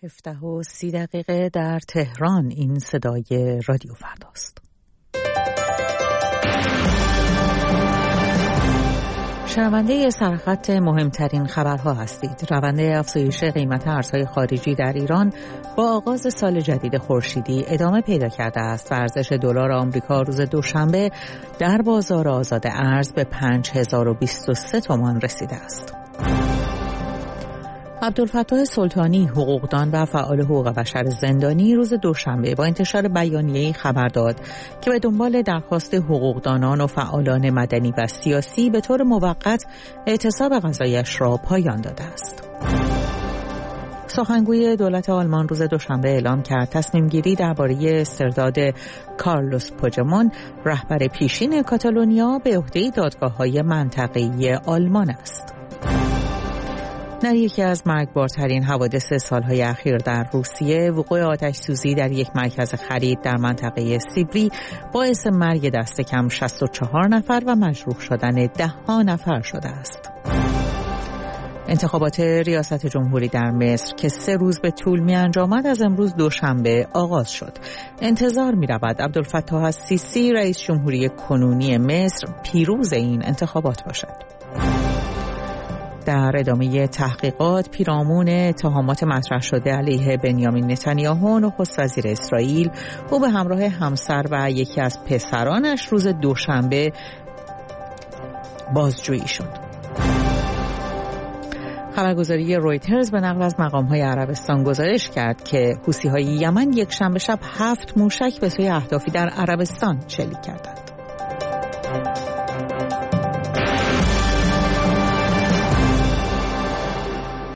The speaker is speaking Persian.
17:30 در تهران. این صدای رادیو فرداست. شنونده سرخط مهمترین خبرها هستید. روند افزایش قیمت ارزهای خارجی در ایران با آغاز سال جدید خورشیدی ادامه پیدا کرده است و ارزش دلار آمریکا روز دوشنبه در بازار آزاد ارز به 5023 تومان رسیده است. عبدالفتاح سلطانی، حقوقدان و فعال حقوق بشر زندانی، روز دوشنبه با انتشار بیانیه‌ای خبر داد که به دنبال درخواست حقوقدانان و فعالان مدنی و سیاسی به طور موقت اعتصاب قضایی‌اش را پایان داده است. سخنگوی دولت آلمان روز دوشنبه اعلام کرد تصمیم گیری درباره استرداد کارلوس پوچدمون، رهبر پیشین کاتالونیا، به عهده دادگاه‌های منطقه‌ای آلمان است. در یکی از مرگبارترین حوادث سالهای اخیر در روسیه، وقوع آتش سوزی در یک مرکز خرید در منطقه سیبری باعث مرگ دست کم 64 نفر و مجروح شدن 10 نفر شده است. انتخابات ریاست جمهوری در مصر که 3 روز به طول می انجامد از امروز دوشنبه آغاز شد. انتظار می رود عبدالفتاح السیسی رئیس جمهوری کنونی مصر پیروز این انتخابات باشد. در ادامه تحقیقات پیرامون اتهامات مطرح شده علیه بنیامین نتانیاهو، نخست وزیر اسرائیل، او به همراه همسر و یکی از پسرانش روز دوشنبه بازجویی شد. خبرگزاری رویترز به نقل از مقام‌های عربستان گزارش کرد که حوثی‌های یمن یک شنبه شب 7 موشک به سوی اهدافی در عربستان شلیک کردند.